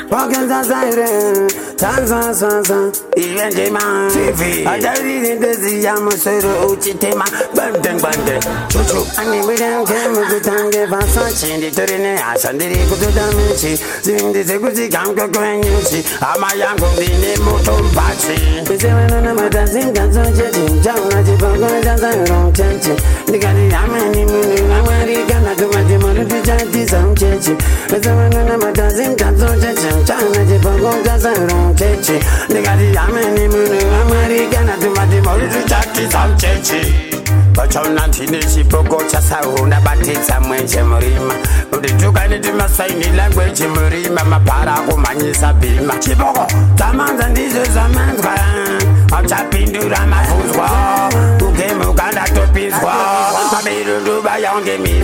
walking the siren, San, even man, TV. I don't need to see Yamasoro Uchitema, Bandang Bande, Chuchu, and we don't care with the Tange Vasachi, the Torine, and the Rico Damici, sing the Segusi Kanka Granusi, Amayango, the Nemoto Pachi. The seven of my dancing, that's on Jetting, Jana Jibango, that's a wrong church. The Gani Yamani, American, to my demon to Jantis on church. The seven of my dancing, that's on Jetting, Jana Jibango, that's a wrong church. The Gani Yamani, American, to my demon to Jantis on church. But you're not in the ship of Gocha Saruna, but it's a Mwenche Murima. But the two kind of my sign language, Murima, Mapara, Omani Sabima, Chibogo, Tamans and this is a man's grand. I'm tapping to Rama Fuswa, who came Uganda to Piswa, I made a do by young game.